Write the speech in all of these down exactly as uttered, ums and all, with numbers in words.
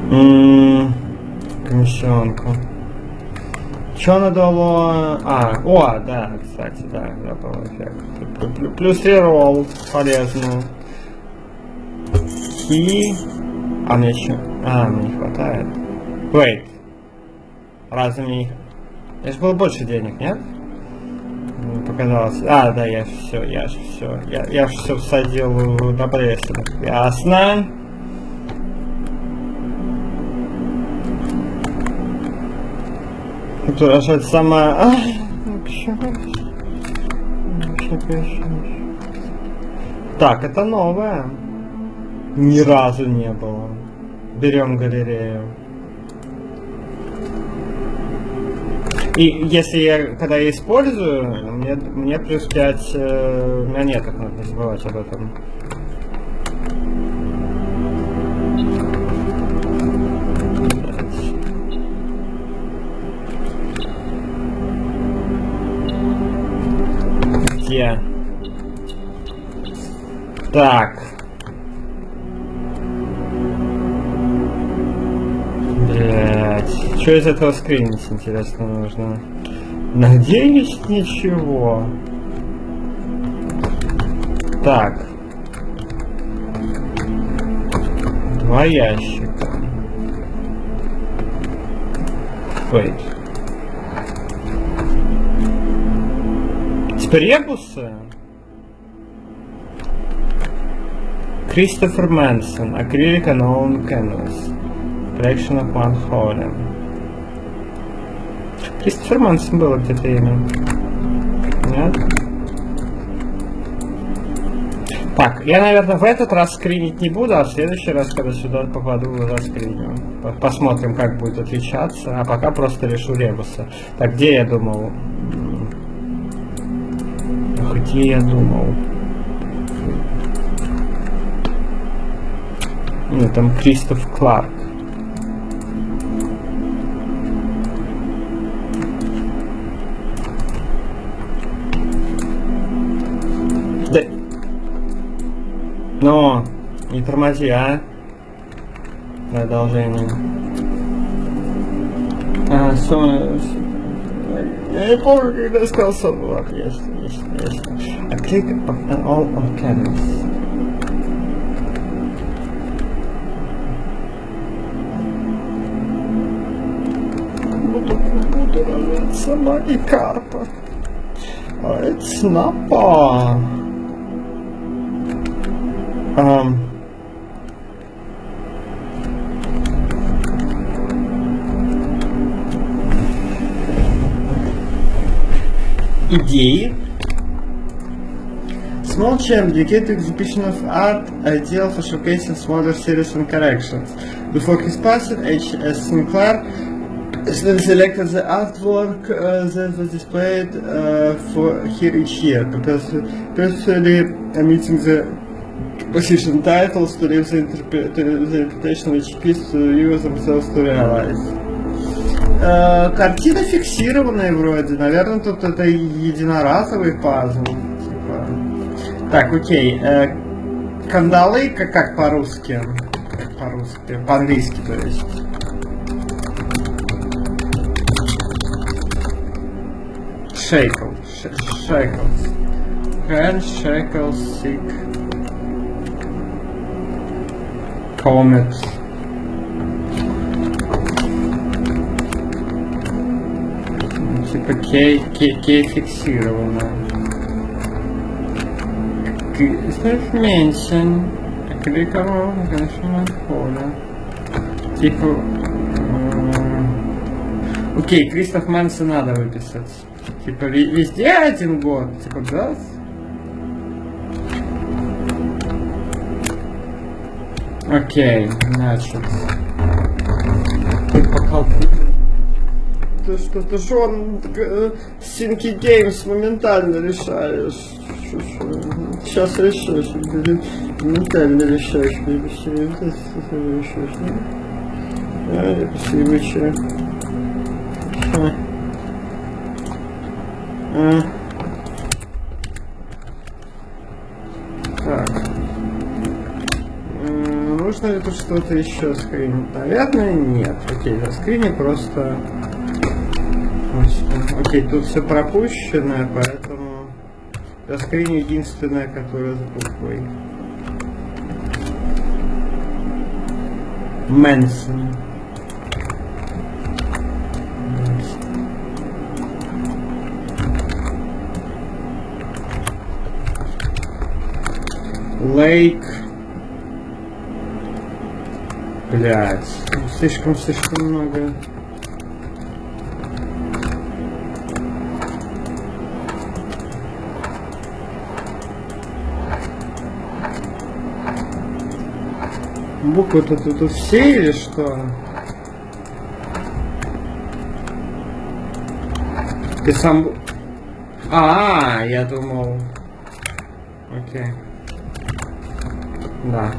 М-м, комиссионку. Что надало? А, о, да, кстати, да, забыл эффект. Плюс реролл, полезно. Ки. А мне еще. А, мне не хватает. Wait. Разве мне. Я же было больше денег, нет? Мне показалось. А, да, я все, я же все. Я, я все всадил на бреслет. Ясно. Тут рожать сама. А, так, это новое. Ни разу не было. Берем галерею. И если я, когда я использую, мне, мне плюс пять э, монеток, надо не забывать об этом. Где? Так. Блять. Что из этого скринить, интересно, нужно? Надеюсь, ничего. Так. Два ящика. Wait. Теперь ребусы? Кристофер Мэнсон. Acrylic Unknown Canvas. Collection of One Holy. Кристофер Мэнсон было где-то имя. Нет? Так, я, наверное, в этот раз скринить не буду, а в следующий раз, когда сюда попаду, заскриню. Посмотрим, как будет отличаться. А пока просто решу ребусы. Так, где я думал? Где я думал? Нет, там Кристоф Кларк. Да. Но, не тормози, а? Продолжение. А, со... Я не помню, когда я сказал сон. Есть, есть, есть. A click of all on canvas. Буду, буду рожаться Магикарпа. А это снапа. Um, идеи. Small champ dedicated exhibition of art, ideal for showcasing smaller series and collections. Before his passing, H S Sinclair selected the artwork uh, that was displayed uh, for here each year, personally omitting the position titles to leave the, interpre the interpretation of each piece to use themselves to realize. Uh, картина фиксированная вроде, наверное, тут это единоразовый пазл. Типа. Так, окей. Uh, кандалы, как, как по-русски? Как по-русски? По-английски, то есть. Shackles. Shackles. Hand shackles sick. Comet. Типа кей, кей, кей фиксировано. Mention. Кликал, конечно, поле. Типа. Окей, Кристоф Мэнсон надо выписать. Типа везде один год, типа, да? Окей, значит. Ты пока... Ты что-то же он Синки Геймс моментально решаешь. Сейчас решаешь. Моментально решаешь. Решаешь, да? А, спасибо, че. А. Так. Нужно ли тут что-то еще скринить? Наверное, нет. Окей, заскрини просто... Окей, тут все пропущенное, поэтому заскрини единственное, которое с буквой. Мэнсон. Лейк. Блять, слишком слишком много. Буквы-то тут все или что? Ты сам... А, я думал... Окей. Да.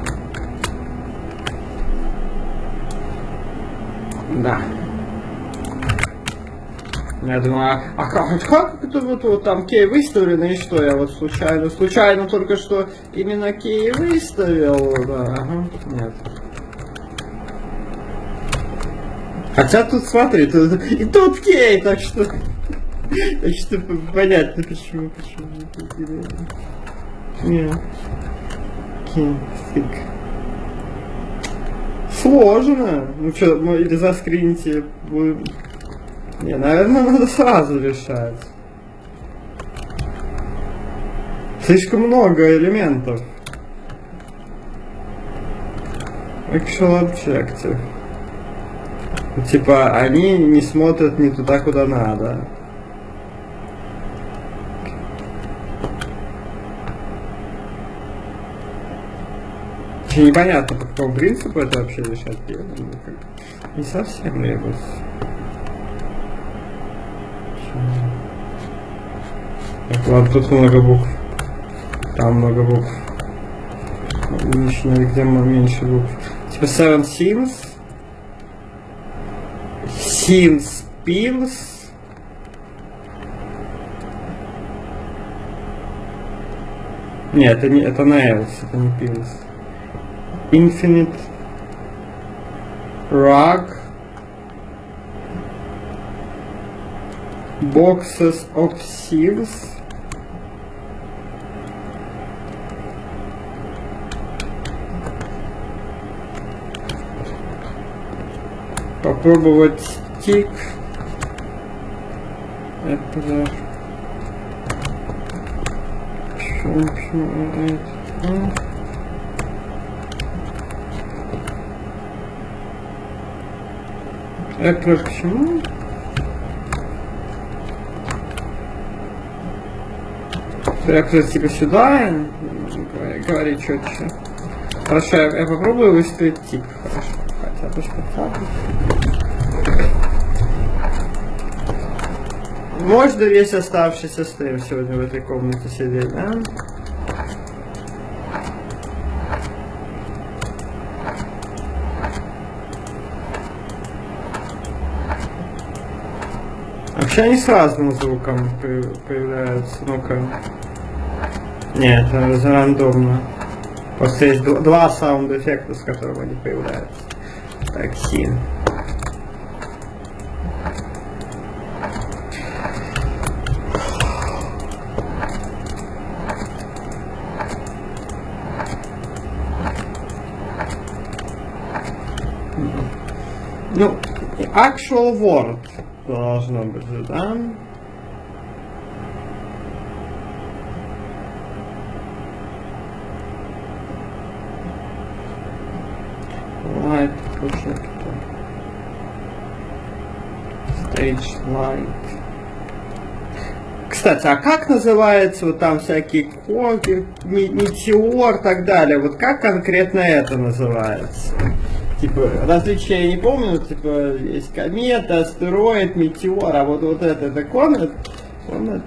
Да. Я думаю, а, а как, как это вот, вот там кей выставлено и что? Я вот случайно, случайно только что именно кей выставил, да, ага, нет. Хотя тут смотри, тут, и тут кей, так что, так что понятно почему, почему. Нет. Кей, фиг. Сложно. Ну что, ну или заскрините будем. Не, наверное, надо сразу решать. Слишком много элементов. Actual Objective. Типа, они не смотрят не туда, куда надо. Вообще непонятно, по какому принципу это вообще решать. Не совсем легус. Так, ладно, тут много букв. Там много букв. Начинали, где меньше букв. Типа Seven Sins. Sins Pills. Нет, это не это Nails, это не Pills. Infinite. Rug. Boxes of Sieves. Попробовать стик. Это... Почему, почему это? Это почему? Я, кстати, типа сюда говори четче. Хорошо, я, я попробую выставить тип. Хорошо. Хотя бы что так. Можно весь оставшийся стрим сегодня в этой комнате сидеть, да? Вообще они с разным звуком появляются. Ну-ка. Нет, это рандомно. Просто есть два саунд-эффекта, с которыми они появляются. Так, син. Ну, actual word должно быть же, да? Light projector. Stage light. Кстати, а как называется вот там всякие коги, метеор и так далее? Вот как конкретно это называется? Типа, различия я не помню, типа, есть комета, астероид, метеор, а вот, вот это, это комет, комет.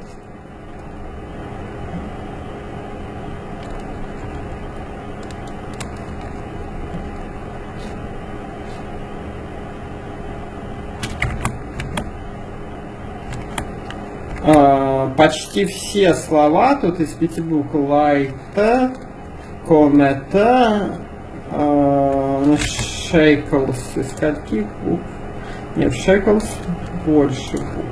А, почти все слова тут из пяти букв: лайта, комета, на Shekels из скольких букв? Нет, Shekels больше букв.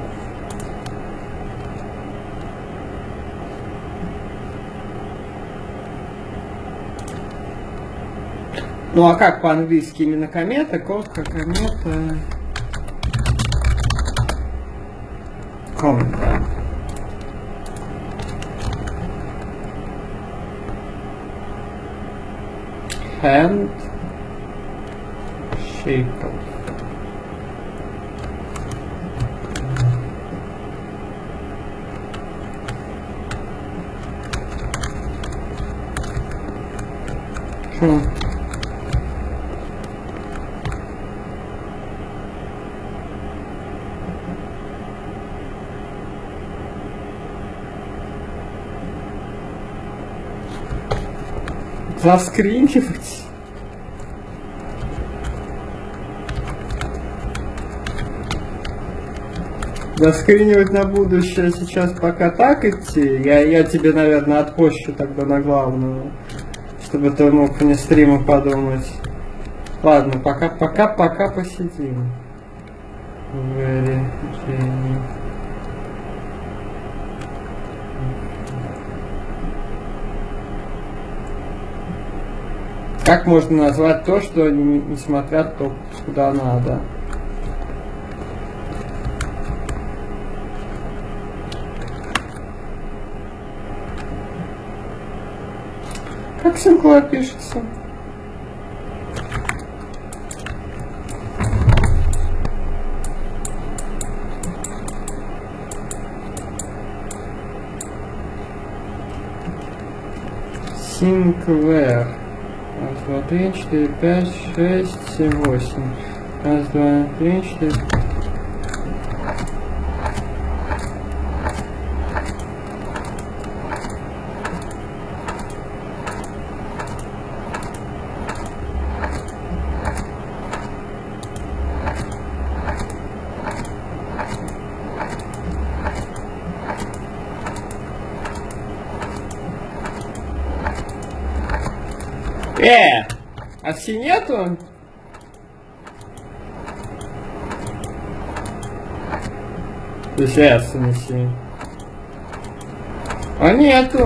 Ну а как по-английски именно комета? Котка, комета. Комета. Hand shaker. Что? Заскринивать. Заскринивать на будущее сейчас пока так идти. Я, я тебе, наверное, отпущу тогда на главную, чтобы ты мог вне стрима подумать. Ладно, пока, пока, пока посидим. Very Jenny. Как можно назвать то, что не, не смотрят то, куда надо? Как Sinclair пишется? Sinclair. Раз, два, три, четыре, пять, шесть, семь, восемь. Раз, два, три, четыре. Э, а си нету? То есть эс, не си. А нету.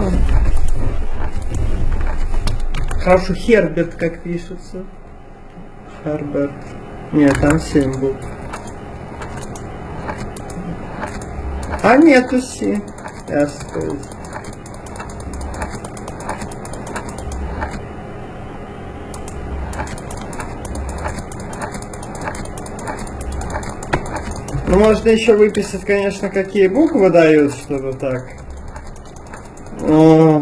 Хорошо, Херберт как пишется. Херберт. Нет, там семь букв. А нету си. Эс, то есть. Ну, можно еще выписать, конечно, какие буквы дают, чтобы так. О.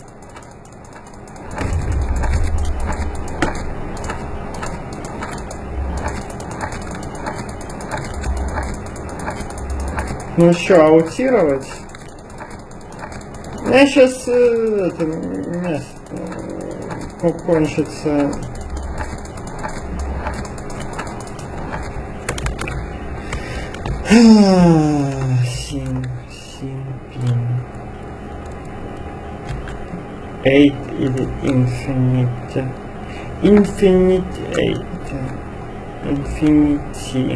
Ну что, аутировать? У меня сейчас э, это место э, кончится. Син, син, пин. Eight или infinite. Infinite eight. Infinity.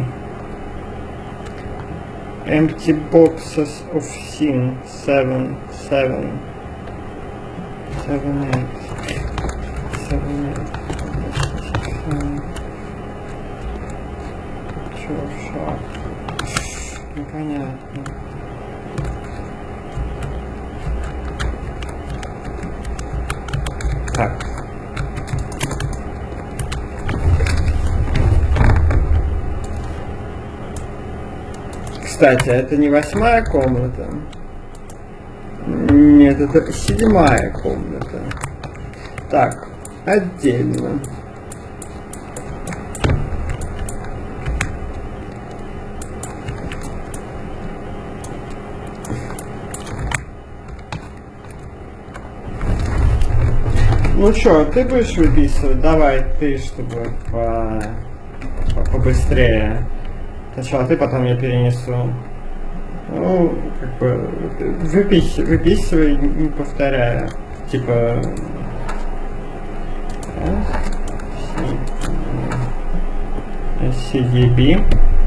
Empty boxes of sin. Seven, seven. Seven, eight. Seven, eight. Sure. Непонятно. Так. Кстати, это не восьмая комната. Нет, это седьмая комната. Так, отдельно. Ну чё, ты будешь выписывать? Давай ты, чтобы по... по побыстрее. Сначала ты, потом я перенесу. Ну, как бы, выпис... выписывай, не повторяя. Типа... Раз, stdb.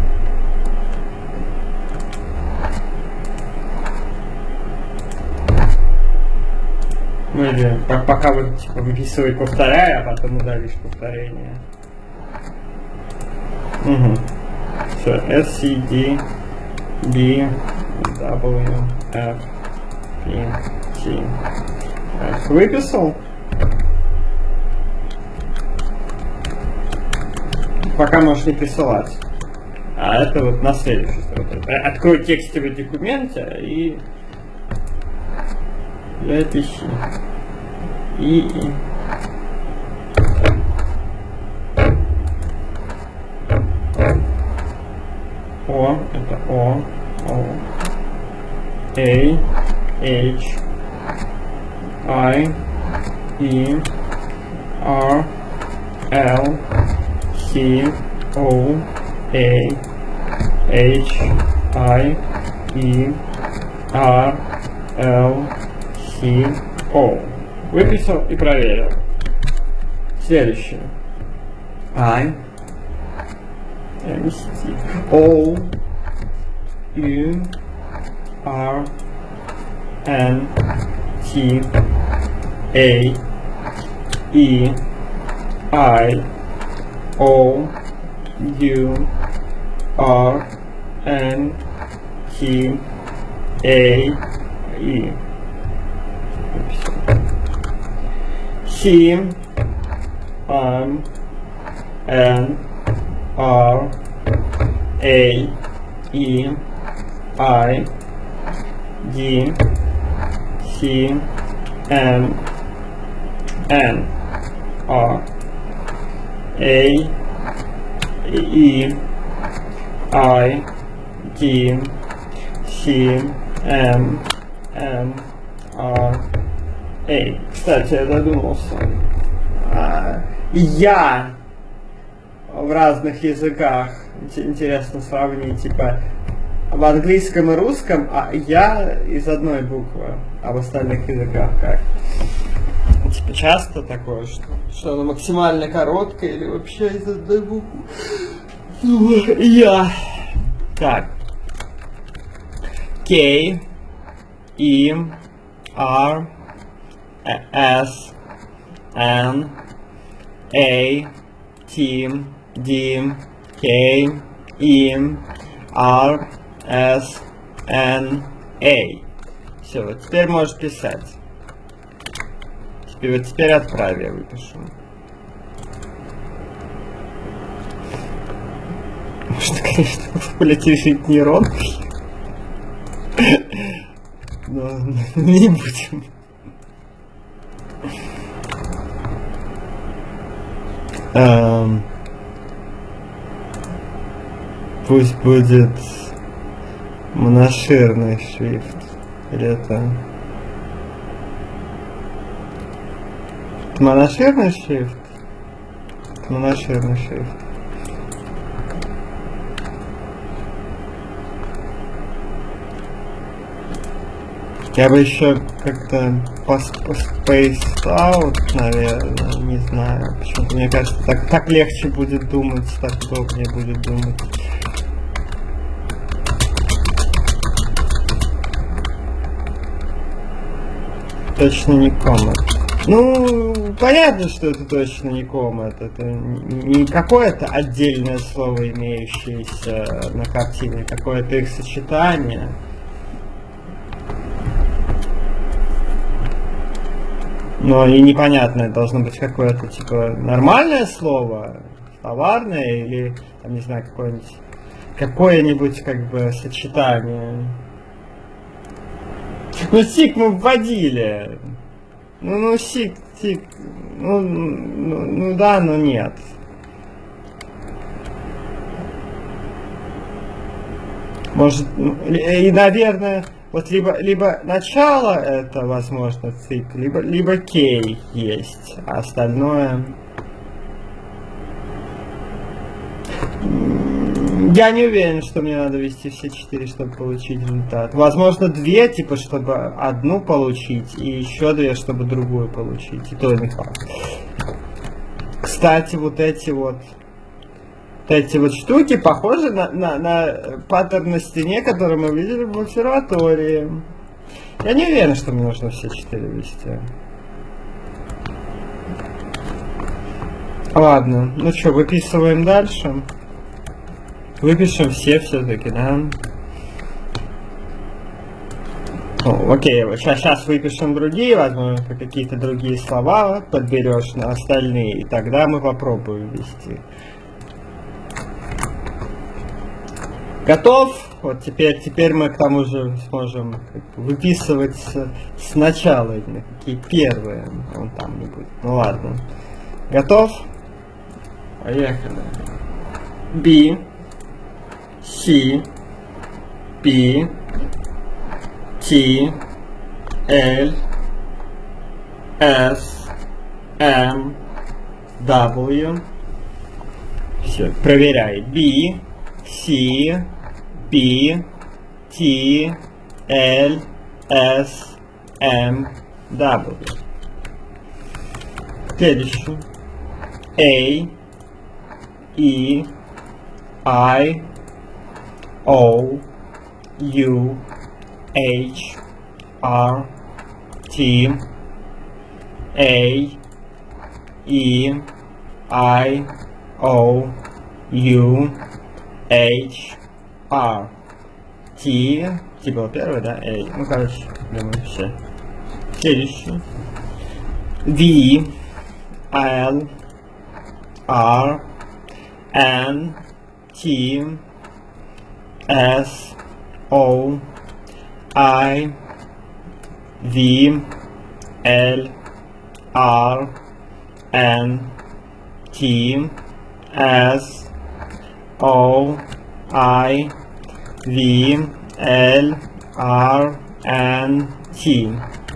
Ну или пока вы типа выписывай, повторяй, а потом удалишь повторение. Угу. Все, stdb wf pt. Выписал. Пока можешь не присылать. А это вот на следующий строке. Открой текстовый документ и запиши. И О, это О, О, A, H, I, E, R, L, C, O, A, H, I, E, R, L, C, O. Выписал и проверил. Следующее. I, M, C, O, U, R, N, T, A, E, I, O, U, R, N, T, A, E. C, M, N, R, A, E, I, D, C, M, N, R, A, E, I, D, C, M, N, R, A. Кстати, я задумался. А, я в разных языках. Интересно сравнить, типа, в английском и русском, а я из одной буквы, а в остальных языках как? Типа часто такое, что, что оно максимально короткое или вообще из одной буквы? Я. Так. K, E, R, S, N, A, T, D, K, E, R, S, N, A. Все, вот теперь можешь писать. Теперь, вот теперь отправь, я выпишу. Можно, конечно, полететь жить нейронкой. Но не будем. Um, пусть будет моноширный шрифт. Или это... это моноширный шрифт? Это моноширный шрифт. Я бы еще как-то spaced out, наверное, не знаю. Почему-то мне кажется, так, так легче будет думать, так удобнее будет думать. Точно не коммент. Ну, понятно, что это точно не коммент. Это не какое-то отдельное слово, имеющееся на картине, какое-то их сочетание. Но и непонятное должно быть какое-то, типа, нормальное слово, товарное, или, там, не знаю, какое-нибудь, какое-нибудь, как бы, сочетание. Ну, сик мы вводили. Ну, ну, сик, сик, ну, ну, ну да, но нет. Может, и, наверное... Вот либо, либо начало это, возможно, цик, либо, либо кей есть, а остальное... Я не уверен, что мне надо ввести все четыре, чтобы получить результат. Возможно, две, типа, чтобы одну получить, и еще две, чтобы другую получить. И то не факт. Кстати, вот эти вот Вот эти вот штуки похожи на, на, на паттерн на стене, который мы видели в обсерватории. Я не уверен, что мне нужно все четыре ввести. Ладно, ну что, выписываем дальше. Выпишем все все-таки, да? Ну, окей, сейчас, сейчас выпишем другие, возможно, какие-то другие слова подберешь на остальные, и тогда мы попробуем ввести. Готов? Вот теперь, теперь мы к тому же сможем как бы выписывать с, сначала именно какие первые. Вон там не будет. Ну ладно. Готов? Поехали. B, C, P, T, L, S, M, W. Все, проверяй. B, C, P, T, L, S, M, W. Следующий. A, E, I, O, U, H, R, T, A, E, I, O, U, H, R, T, T был первый, да? A. Ну, короче, думаю, все. Следующий. V, L, R, N, T, S, O, I, V, L, R, N, T, S, O, I, V, L, R, N, T.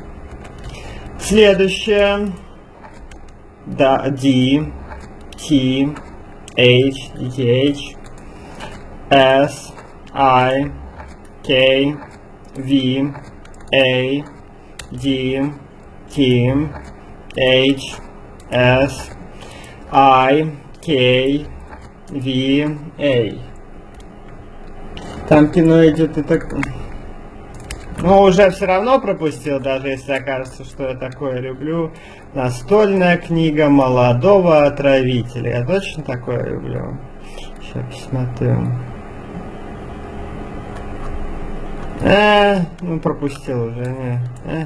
Следующее. Да, D, T, H, D T H, S, I, K, V, A, D, T, H, S, I, K, V, A. Там кино идет и так... Ну, уже все равно пропустил, даже если окажется, что я такое люблю. Настольная книга молодого отравителя. Я точно такое люблю. Сейчас посмотрю. Э, ну пропустил уже. Не. Э.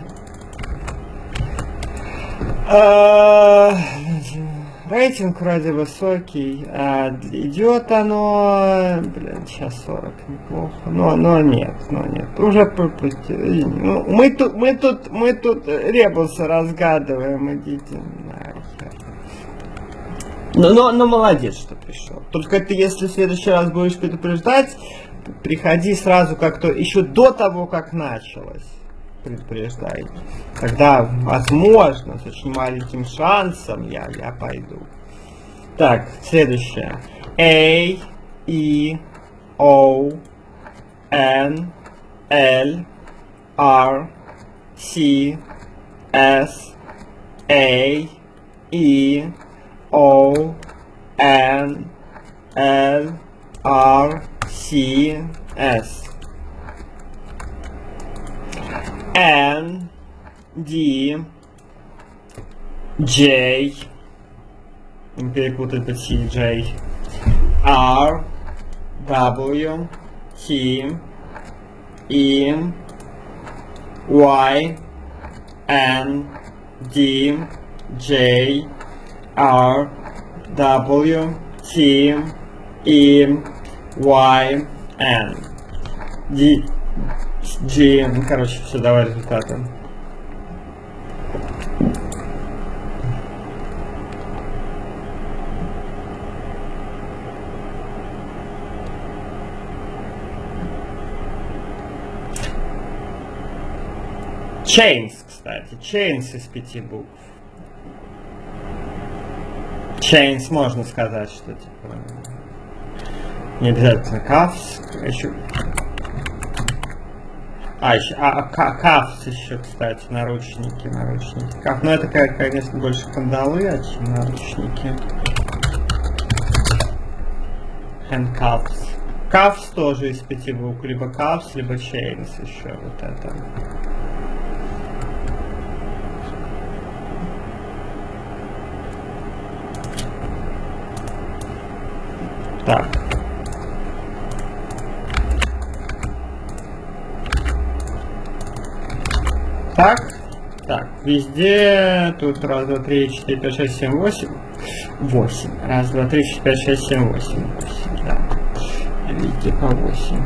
А, рейтинг вроде высокий. А, идет оно. Блин, сейчас сорок неплохо. Но, но нет, но нет. Уже пропустил. Ну, мы тут, мы тут, мы тут ребусы разгадываем. Идите нахер. Ну, но, но молодец, что пришел. Только ты, если в следующий раз будешь предупреждать, приходи сразу как-то еще до того, как началось. Предупреждай. Тогда, возможно, с очень маленьким шансом я, я пойду. Так, следующее. A, E, O, N, L, R, C, S, A, E, O, N, L, R, C, S. N, D, J, не перепутать по T, J, R, W, T, E, Y, N, D, J, R, W, T, E, Y, N. D, G, ну, короче, все, давай результаты. Chains, кстати, chains из пяти букв. Chains можно сказать, что типа не обязательно cuffs, еще. А, еще, а, cuffs еще, кстати, наручники, наручники. Cuff, но это, конечно, больше кандалы, а чем наручники. handcuffs. Cuffs тоже из пяти букв, либо cuffs, либо chains еще вот это. Так. Так. Так, везде тут раз, два, три, четыре, пять, шесть, семь, восемь. Восемь. Раз, два, три, четыре, пять, шесть, семь, восемь. Восемь, да. Везде по восемь.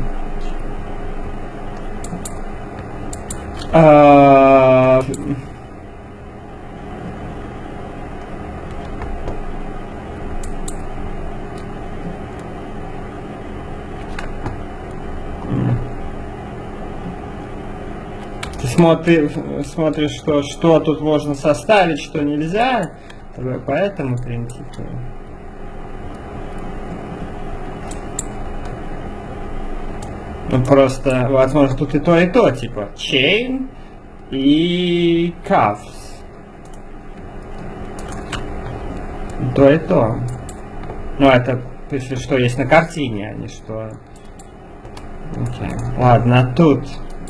А... Ты смотри, смотришь, что, что тут можно составить, что нельзя, по этому принципу. Ну просто, возможно, тут и то, и то, типа chain и cuffs. То и то. Ну это, если что есть на картине, а не что. Окей. Ладно, а тут.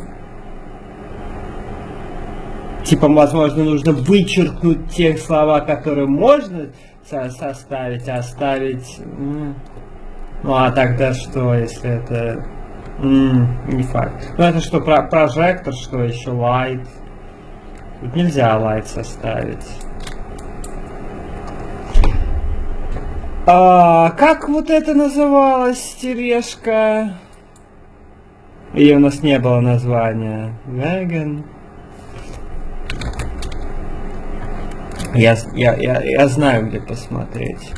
Типа, возможно, нужно вычеркнуть те слова, которые можно со составить, а оставить. Ну а тогда что, если это. М-м, не факт. Ну это что, про прожектор, что еще light? Тут нельзя light составить. А, как вот это называлось, тележка? И у нас не было названия. Wagon. Я, я, я, я знаю, где посмотреть.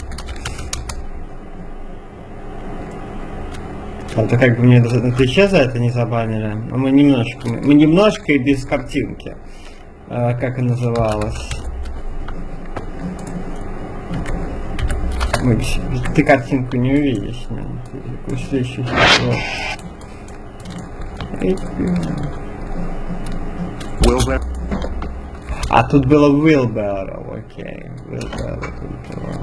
Это как бы мне на Твиче за это не забанили. Но мы немножко, мы немножко и без картинки. А, как она называлась? Мы, ты картинку не увидишь. Не? А тут было wheelbarrow, окей. Wheelbarrow тут было.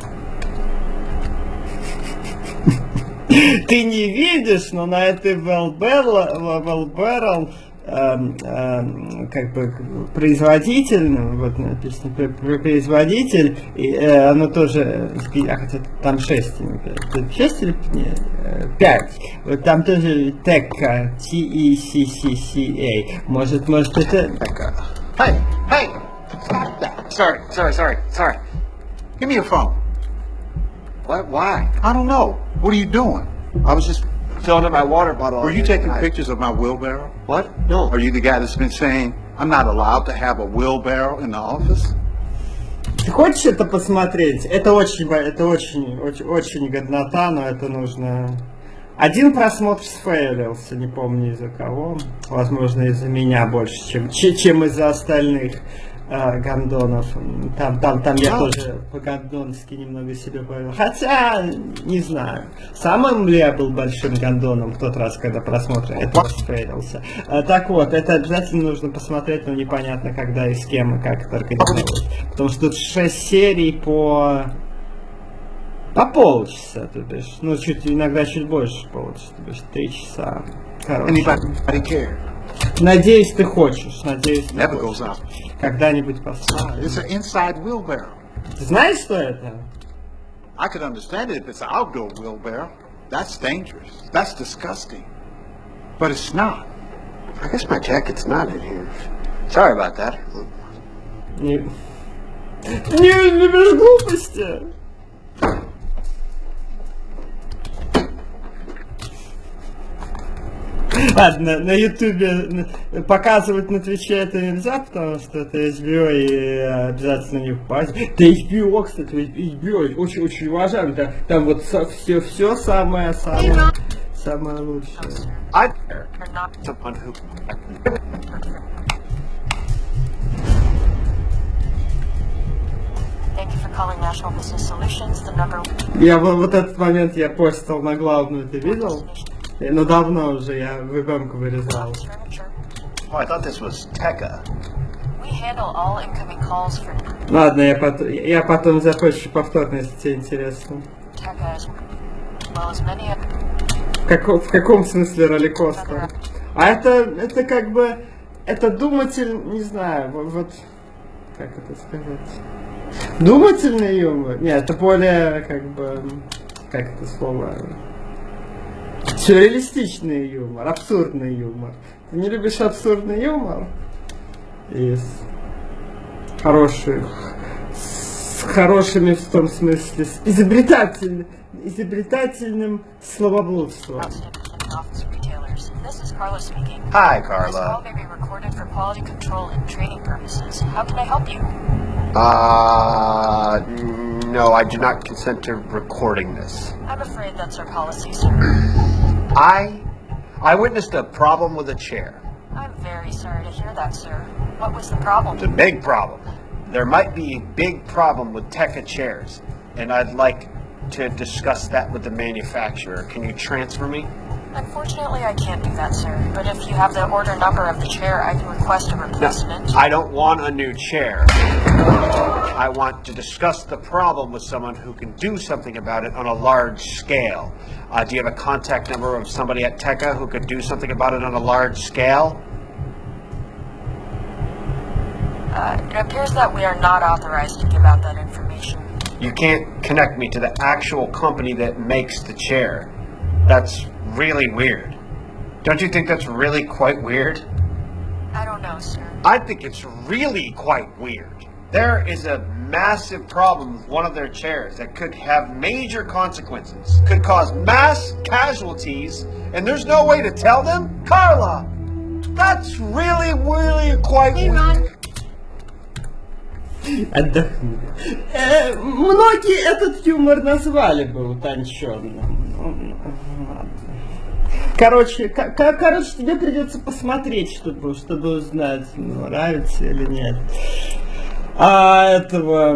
Ты не видишь, но на этой wheelbarrow эм, эм, как бы производитель, ну, вот написано производитель, и э, оно тоже, а хотя там шесть, шесть или пять, вот там тоже Tekka, T E C C C A, может, может это... Hey, hey, stop that. Sorry, sorry, sorry, sorry. Give me your phone. What, why? I don't know. What are you doing? I was just filling up my water bottle. Were you taking pictures of my wheelbarrow? What? No. Are you the guy that's been saying I'm not allowed to have a wheelbarrow in the office? Ты хочешь это посмотреть? Это очень, это очень, очень, очень годнота, но это нужно... Один просмотр сфейлился, не помню из-за кого. Возможно, из-за меня больше, чем, чем из-за остальных э, гандонов. Там, там, там я тоже по-гандонски немного себе повел. Хотя, не знаю. Самым ли я был большим гандоном в тот раз, когда просмотр этого сфейлился. Э, так вот, это обязательно нужно посмотреть, но непонятно, когда и с кем, и как это организовать. Потому что тут шесть серий по... По полчаса, то бишь, ну чуть иногда чуть больше полчаса, то бишь три часа. Короче. Надеюсь, ты хочешь, надеюсь, ты хочешь. Когда-нибудь посмотрим. Ты знаешь, что это? I could understand it if it's an outdoor wheelbarrow. That's dangerous. That's disgusting. But it's not. I guess my jacket's not in here. Sorry about that. Не, не любишь глупости. Ладно, на ютубе показывать на твиче это нельзя, потому что это эйч би о и обязательно не попасть. Да эйч би о, кстати, эйч би о очень-очень уважаем. Там, там вот все, все самое, самое, самое лучшее. Я вот этот момент я постил на главную, ты видел? Ну давно уже я веб-эмку вырезал. Oh, I thought this was Tekka. Ладно, я потом, я потом запущу повторно, если тебе интересно. well as many Как, в каком смысле роликостер? А это, это как бы, это думатель, не знаю, вот, вот, как это сказать? Думательный юмор? Нет, это более, как бы, как это слово? Сюрреалистичный юмор, абсурдный юмор. Ты не любишь абсурдный юмор? Из хороших, с хорошими в том смысле, с изобретательным, изобретательным словоблудством. This is Carla speaking. Hi, This call Carla. may be recorded for quality control and training purposes. How can I help you? Uh, no, I do not consent to recording this. I'm afraid that's our policy, sir. I, I witnessed a problem with a chair. I'm very sorry to hear that, sir. What was the problem? It's a big problem. There might be a big problem with Tekka chairs, and I'd like to discuss that with the manufacturer. Can you transfer me? Unfortunately, I can't do that, sir. But if you have the order number of the chair, I can request a replacement. I don't want a new chair. I want to discuss the problem with someone who can do something about it on a large scale. Uh, do you have a contact number of somebody at Tekka who could do something about it on a large scale? Uh, it appears that we are not authorized to give out that information. You can't connect me to the actual company that makes the chair. That's really weird. Don't you think that's really quite weird? I don't know, sir. I think it's really quite weird. There is a massive problem with one of their chairs that could have major consequences, could cause mass casualties, and there's no way to tell them? Carla, that's really, really quite weird. Отдохни. Э, многие этот юмор назвали бы утонченным. Короче, к- короче, тебе придется посмотреть, чтобы, чтобы узнать, нравится или нет. А этого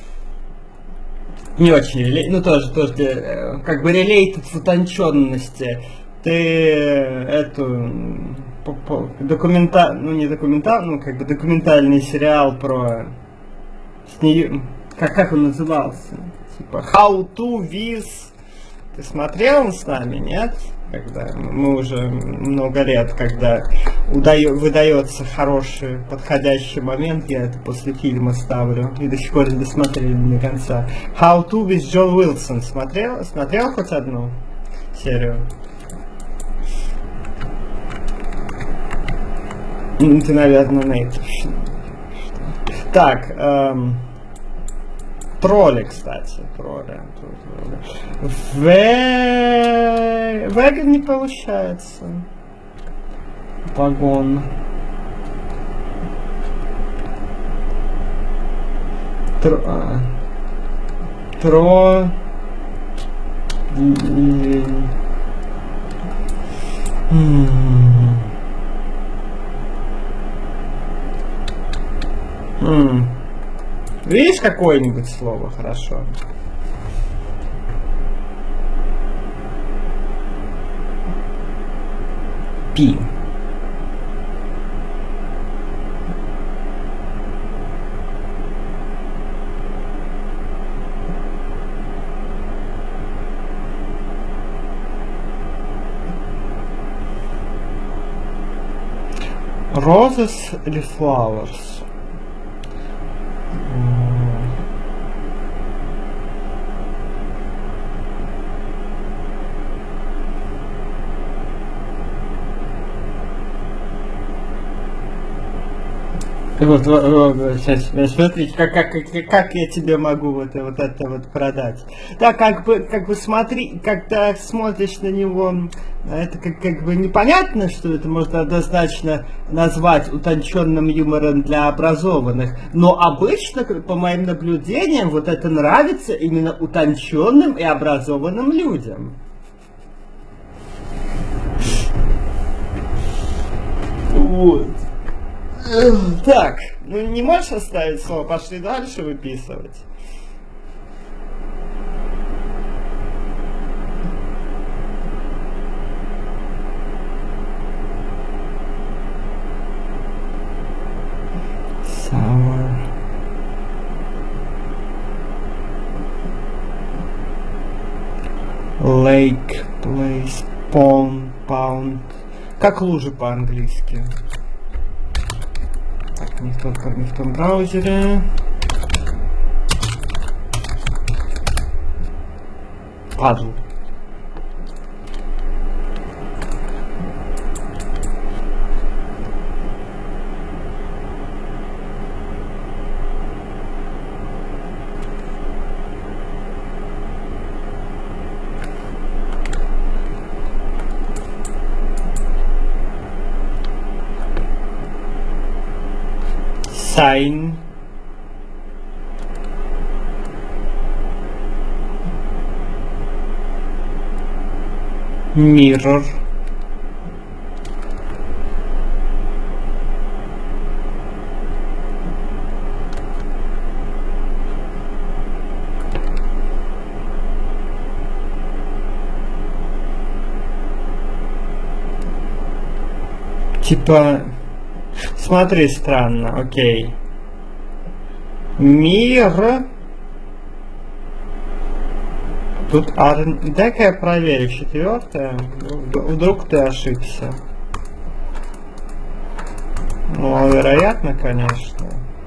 не очень релей, ну тоже, тоже э, как бы релейтед в утонченности. Ты эту по- по- документа, ну не документа, ну как бы документальный сериал про с нее, как, как он назывался? Типа How to with. Ты смотрел с нами, нет? Когда мы уже много лет, когда удаю, выдается хороший подходящий момент, я это после фильма ставлю и до сих пор не досмотрели до конца. How to with Джон Уилсон. Смотрел? Смотрел хоть одну серию? Ну, ты, наверное, нейтив. Так, эм, тролли, кстати, тролли. Ве... Веган не получается. Вагон. Тро... а. Тро... М. М. Видишь какое-нибудь слово? Хорошо. Пи. Roses или flowers? Вот, вот, вот, сейчас, смотрите, как, как, как, как я тебе могу вот, вот это вот продать. Да, как бы, как бы смотри, когда смотришь на него, это как, как бы непонятно, что это можно однозначно назвать утонченным юмором для образованных, но обычно, по моим наблюдениям, вот это нравится именно утонченным и образованным людям. Вот. Так, ну не можешь оставить слово, пошли дальше выписывать. Sour. Lake, place, pond, pound. Как лужи по-английски. Так, не в том, не в том браузере. Puddle. Sign. Mirror. Типа, смотри, странно, окей. Мир. Тут, а, дай-ка я проверю четвертое. Вдруг ты ошибся. Ну, вероятно, конечно.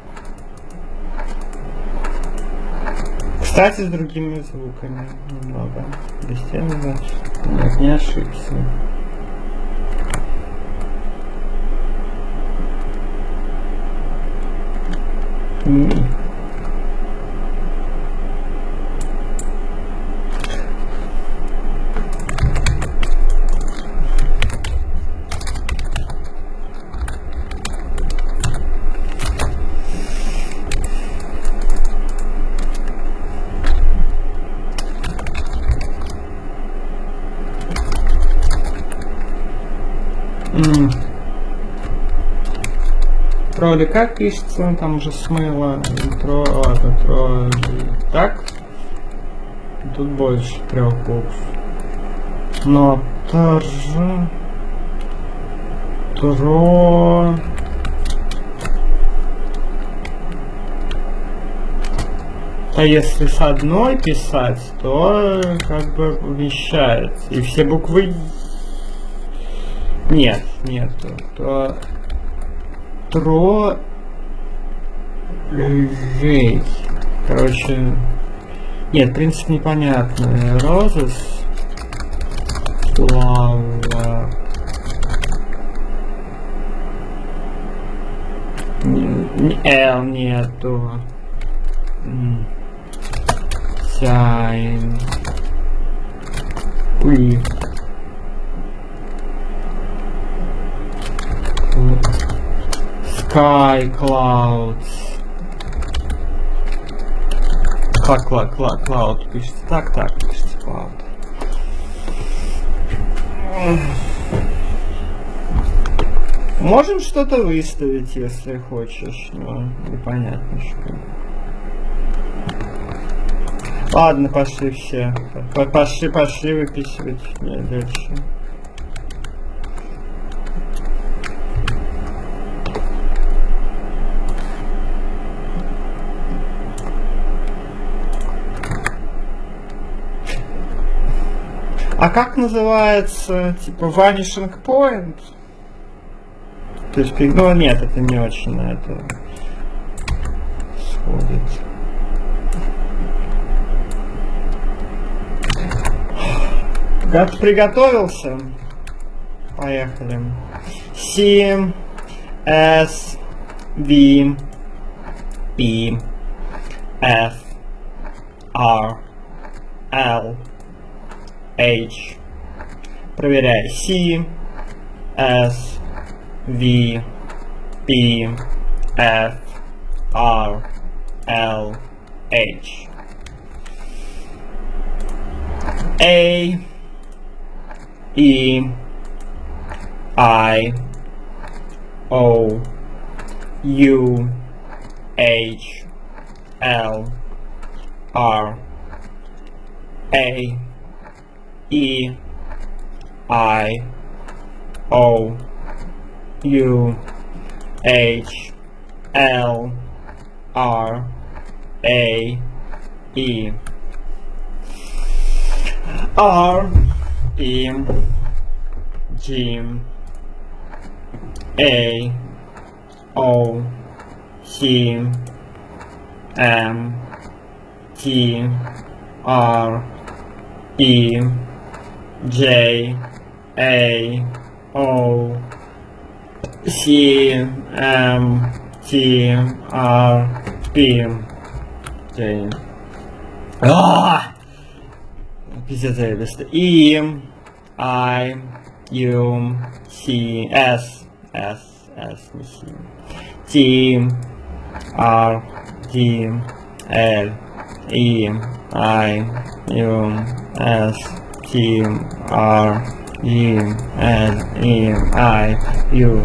Кстати, с другими звуками немного. Без тем, значит. Нет, не ошибся. Mm. Тролли как пишется? Там уже смыло. Тро... Ладно, тролли. Так. Тут больше трех букв. Но тоже. Тро. А если с одной писать, то как бы вмещается. И все буквы. Нет, нету. То. Тро... Жесть. Короче... Нет, принцип непонятный. Розес... Слава... Л нету. Сайн... Уи... Sky Clouds. Как cloud, cloud, cloud пишется? Так, так пишется cloud. Можем что-то выставить, если хочешь, но непонятно что. Ладно, пошли все. Пошли, пошли выписывать дальше. А как называется, типа, vanishing point? То есть, ну нет, это не очень на это сходит. Как приготовился? Поехали. C, S, V, P, F, R, L, H. Проверяй. C, S, V, P, F, R, L, H. A, E, I, O, U, H, L, R, A, E, I, O, U, H, L, R, A, E. R E G A O C M T R E J A O C M T R P J. Ah! Пиздец, заебисто. E I U C S S S не C T R D L E I U S T R E L E I U.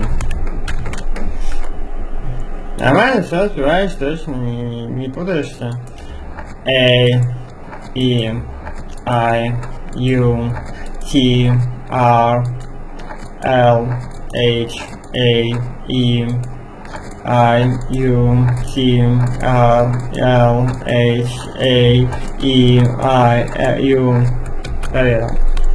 Нормально, все, успеваешь, точно, не, не путаешься. A E I U T R L H A E I U T R L H A E I U. Проверил.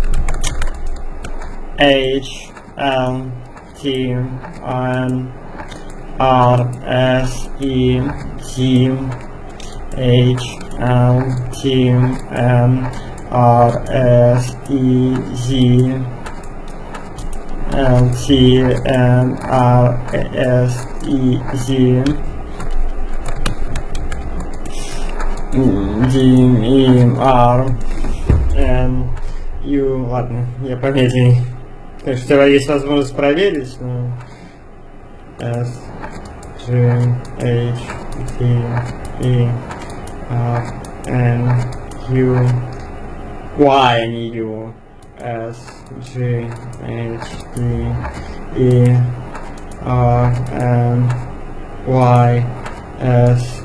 H L T N R S E T H L T N R S E Z L T N R S E Z D E R N U. Ладно, я помедленнее. Конечно, у тебя есть возможность проверить, но S G H T E R N U Y, а не U. S G H T E R N Y S.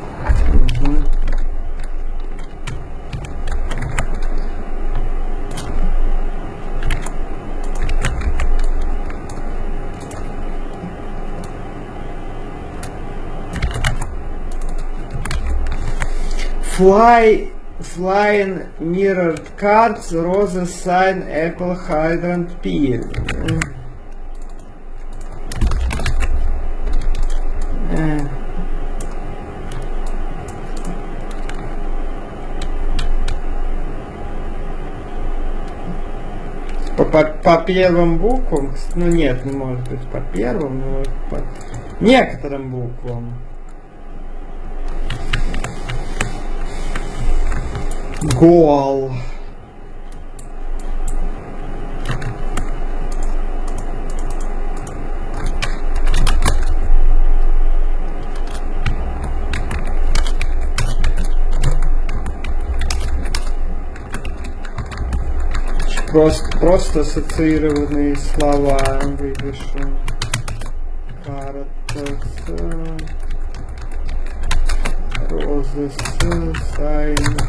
Fly, flying mirrored cards, roses, sign, apple, hydrant, peel. По, по, по первым буквам, ну нет, не может быть по первым, но по некоторым буквам. Гол. Просто, просто ассоциированные слова выпишу. Карта с розы с сайн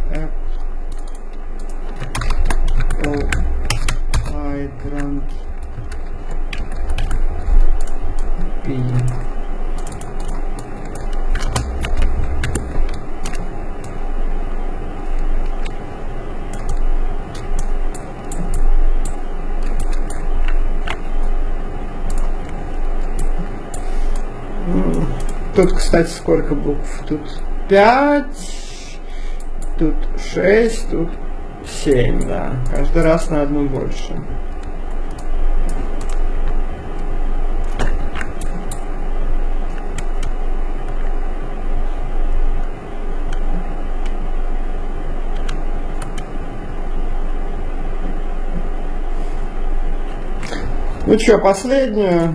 apple hydrant P. Тут, кстати, сколько букв? Тут пять, тут шесть, тут семь, да. Каждый раз на одну больше. Ну что, последнюю.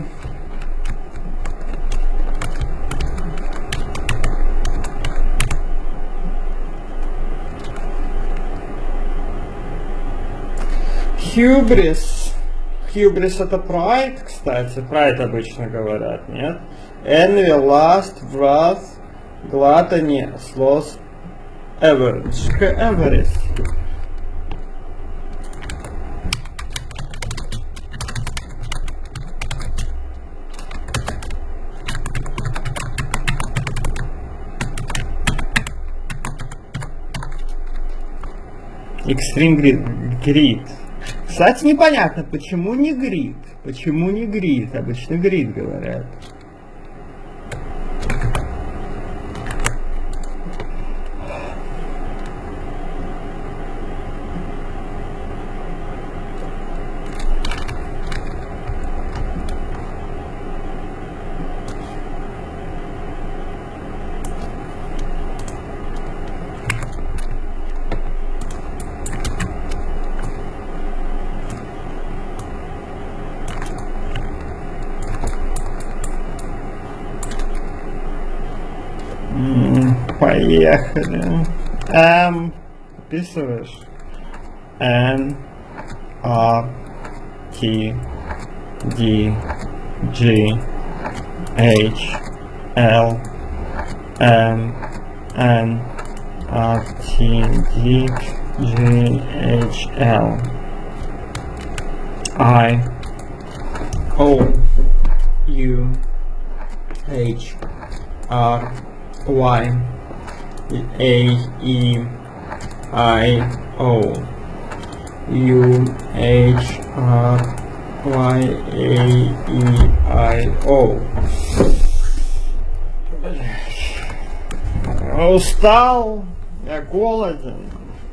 Hubris. Hubris это pride, кстати. Pride обычно говорят, нет? Envy, lust, wrath, gluttony, sloth, avarice. Avarice. Extreme Грид. Кстати, непонятно, почему не грид. Почему не грид? Обычно грид говорят. Поехали. М. Описываешь. N, R, T, D, G, H, L, M, N, R, T, D, G, H, L, I, O, U, H, R, Y, A, E, I, O, U, H, R, Y, A, E, I, O. Устал, я голоден.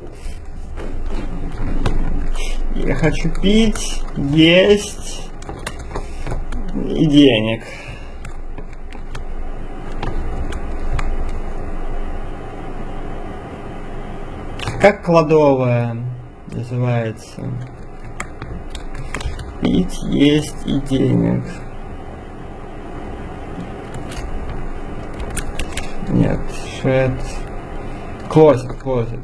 Я хочу пить, есть и денег. Как кладовая называется? Пить, есть и денег. Нет, шет. Closet, closet.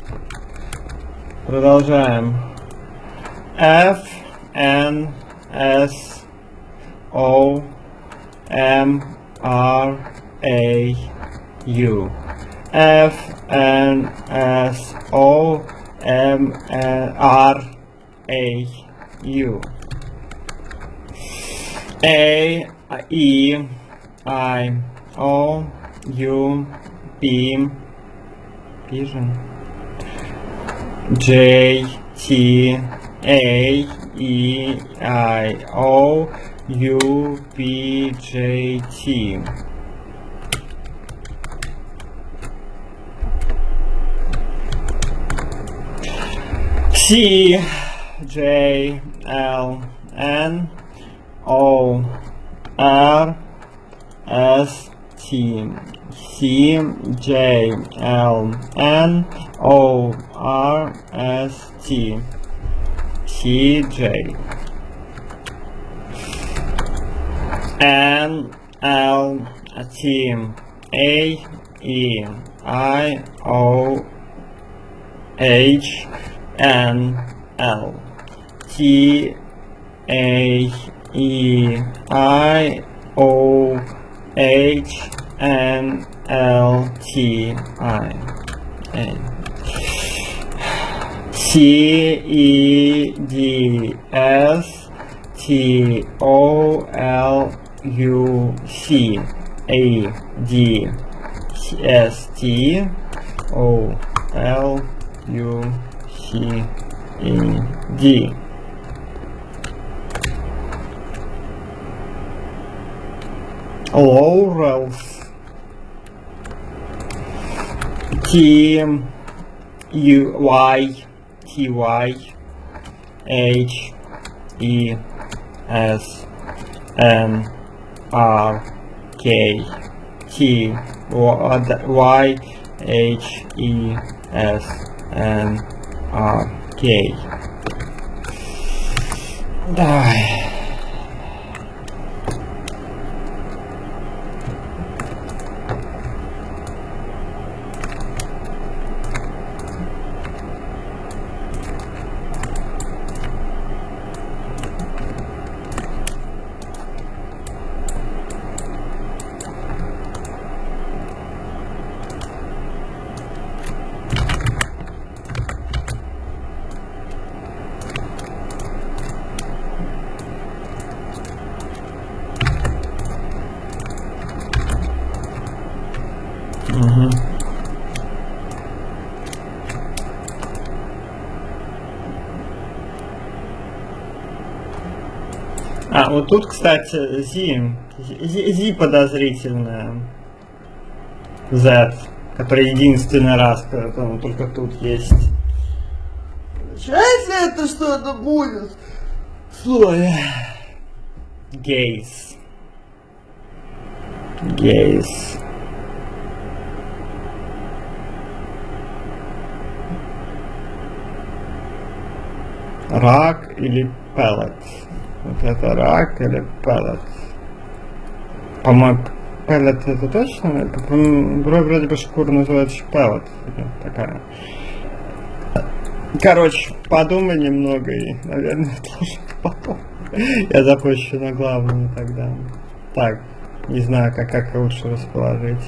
Продолжаем. F, N, S, O, M, R, A, U. F, N, S, O, M, R, A, U. A, E, I, O, U, P, Pigeon. J, T, A, E, I, O, U, P, J, T. C, J, L, N, O, R, S, T. C, J, L, N, O, R, S, T. C, J. N, L, T, A, E, I, O, H, N, L, T, A, E, I, O, H, N, L, T, I, N. C, E, D, S, T, O, L, U, C, A, D, S, T, O, L, U, C, A, D. Laurels. T, U, Y, T, Y, H, E, S, N, R, K, T, Y, H, E, S, N, R, K. Давай. А, вот тут, кстати, Зи. Зи, Зи подозрительная. Z, который единственный раз, когда он только тут есть. Если это что-то будет. Слой. Гейс. Гейс. Рак или пеллет? Вот это рак или пеллет? По-моему, пеллет это точно? Вроде бы шкура называется пеллет. Такая. Короче, подумай немного и, наверное, отложу потом. Я запущу на главную тогда. Так, не знаю, как, как лучше расположить.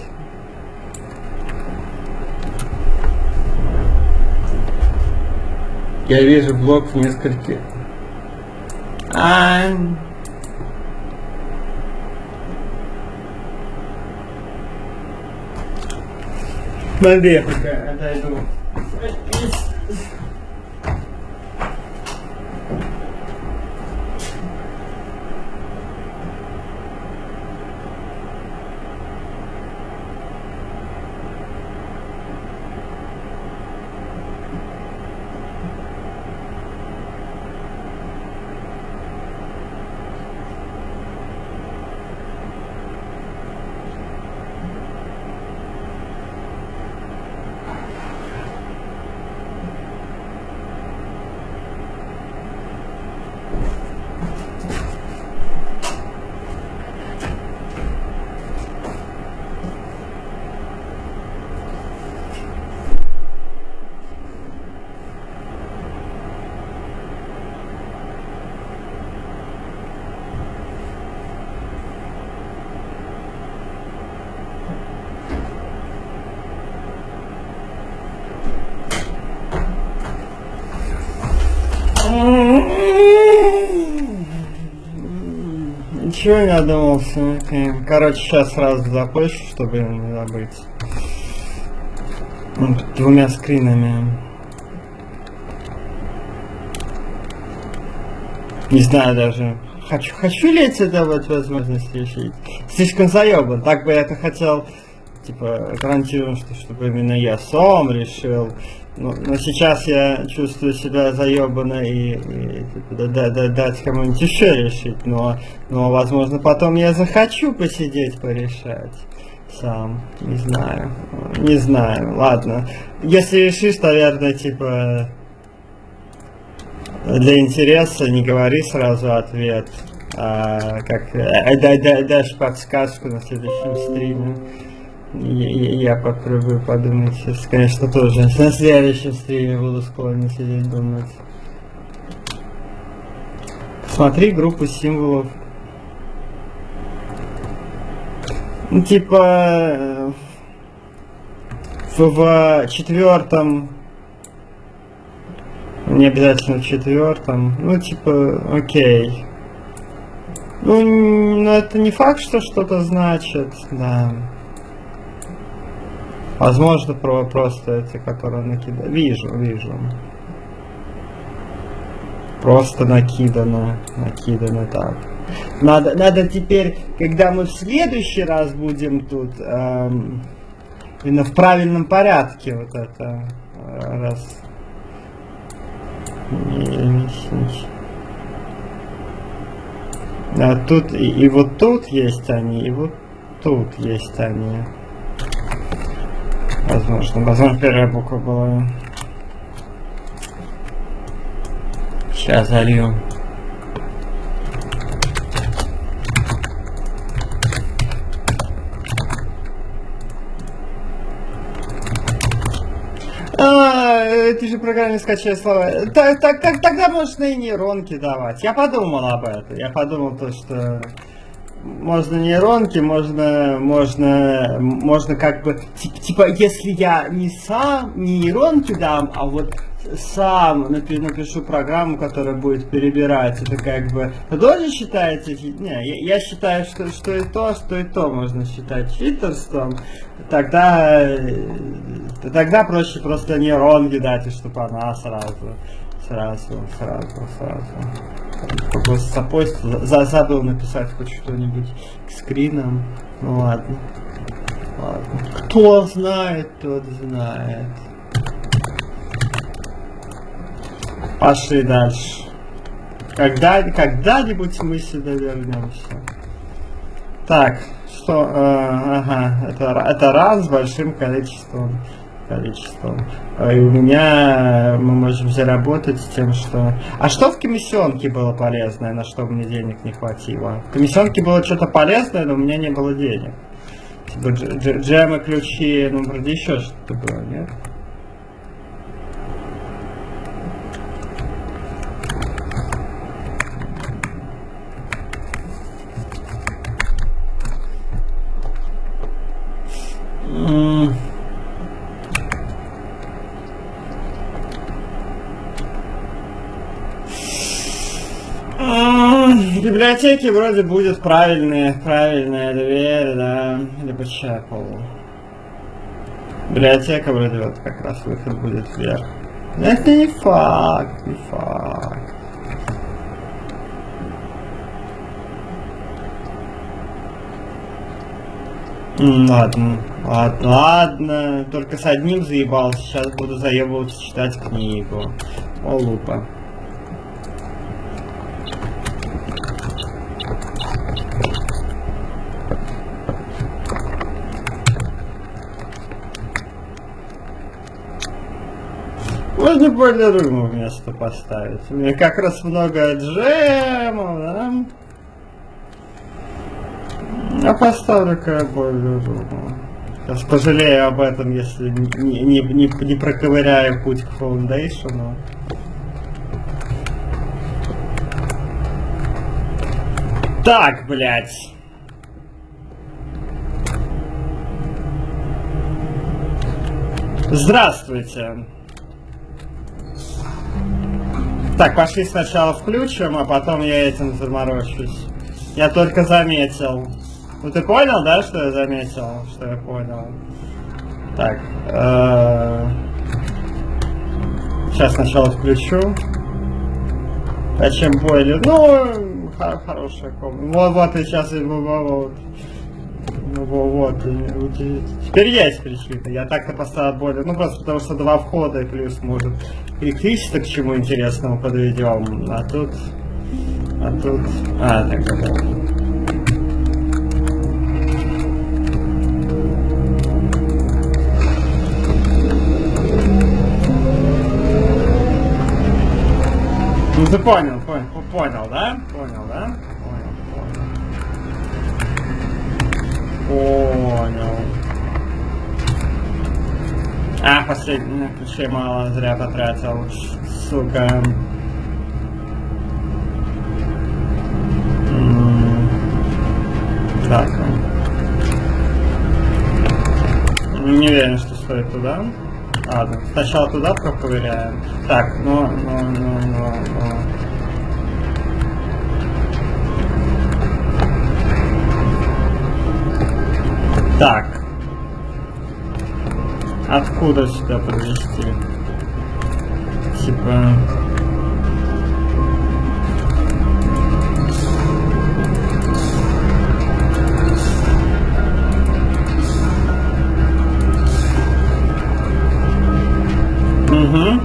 Я вижу блок в нескольких. А... Смотри, я пока отойду. Ничего не одумался. Короче, сейчас сразу запущу, чтобы не забыть. Двумя скринами. Не знаю даже. Хочу, хочу ли это давать возможность решить? Слишком заебан. Так бы я это хотел, типа, гарантирую, что чтобы именно я сам решил. Но, но сейчас я чувствую себя заебанно и, и типа, да, да, да, дать кому-нибудь еще решить. Но, но, возможно, потом я захочу посидеть, порешать сам. Не знаю. Не знаю. Ладно. Если решишь, наверное, типа, для интереса не говори сразу ответ. А, как а, дай, дай, дашь подсказку на следующем стриме. Я, я попробую подумать, сейчас, конечно, тоже на следующем стриме буду склонен сидеть думать. Смотри группу символов. Ну, типа в, в четвертом, не обязательно в четвертом, ну типа, окей. Ну, это не факт, что что-то значит, да. Возможно, про просто эти, которые накиданы. Вижу, вижу. Просто накидано, накидано так. Надо, надо теперь, когда мы в следующий раз будем тут, эм, именно в правильном порядке вот это раз. А тут и, и вот тут есть они, и вот тут есть они. Возможно, возможно, первая буква была. Сейчас залью. А, ты же в программе скачай слова. Так, так, так, тогда можно и нейронки давать. Я подумал об этом. Я подумал то, что можно нейронки, можно, можно, можно как бы, типа, если я не сам, не нейронки дам, а вот сам напишу, напишу программу, которая будет перебирать, это как бы, вы тоже считаете, не, я, я считаю, что, что и то, что и то можно считать читерством, тогда, тогда проще просто нейронки дать, и чтобы она сразу, сразу, сразу, сразу. Просто запост, за, забыл написать хоть что-нибудь к скринам. Ну ладно. Ладно. Кто знает, тот знает. Пошли дальше. Когда, когда-нибудь мы сюда вернемся. Так, что, э, ага, это, это раз с большим количеством, количеством. И у меня мы можем заработать с тем, что... А что в комиссионке было полезное, на что мне денег не хватило? В комиссионке было что-то полезное, но у меня не было денег. Типа джемы, ключи, ну вроде еще что-то было, нет? В библиотеке вроде будет правильная, правильная дверь, да, либо чапел. Библиотека вроде вот как раз выход будет вверх. Это не факт, не факт. Ладно, ладно, ладно, только с одним заебался, сейчас буду заебываться читать книгу. О, лупа. Можно по-другому место поставить. У меня как раз много джемов, да? Я поставлю-ка более-другому. Сейчас пожалею об этом, если не, не, не, не проковыряю путь к фаундейшену. Так, блядь. Здравствуйте. Так, пошли сначала включим, а потом я этим заморочусь. Я только заметил. Ну ты понял, да, что я заметил? Что я понял? Так. Э-э- сейчас сначала включу. Зачем бойлер? Ну, хор- хорошая комната. Вот, вот, и сейчас и вот. Ну вот, вот. Теперь есть причина. Я так-то поставил бойлер. Ну просто потому что два входа и плюс может электричество к чему интересному подведем. А тут. А тут. А, так вот. Ну ты понял, понял, понял, да? Понял, да? Понял, понял. Понял. А, последний ключей мало, зря потратил. Сука. М-м-м. Так. Не уверен, что стоит туда. Ладно, сначала туда проковыряем. Так, ну, ну, ну, ну, ну. Так. Откуда сюда подвести? Типа... Угу.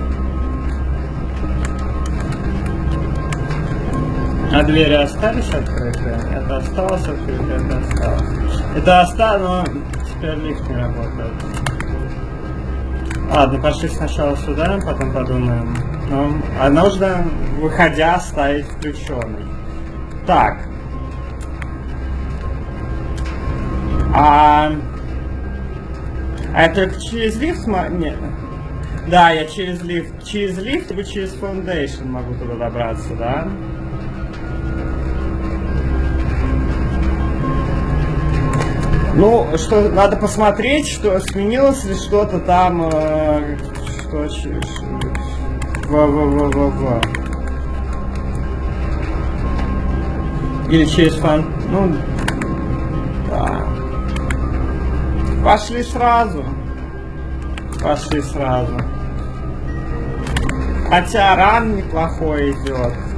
А двери остались открытые? Это осталось открытое, это осталось. Это осталось, но теперь лифт не работает. Ладно, пошли сначала сюда, потом подумаем. Ну, а нужно, выходя, оставить включенный. Так. А... А я только через лифт... Нет. Да, я через лифт. Через лифт или через Foundation могу туда добраться, да? Ну, что надо посмотреть, что сменилось ли что-то там, э, что, во, во, во, во, во. Или через фан, ну, да. Пошли сразу, пошли сразу. Хотя ран неплохой идет.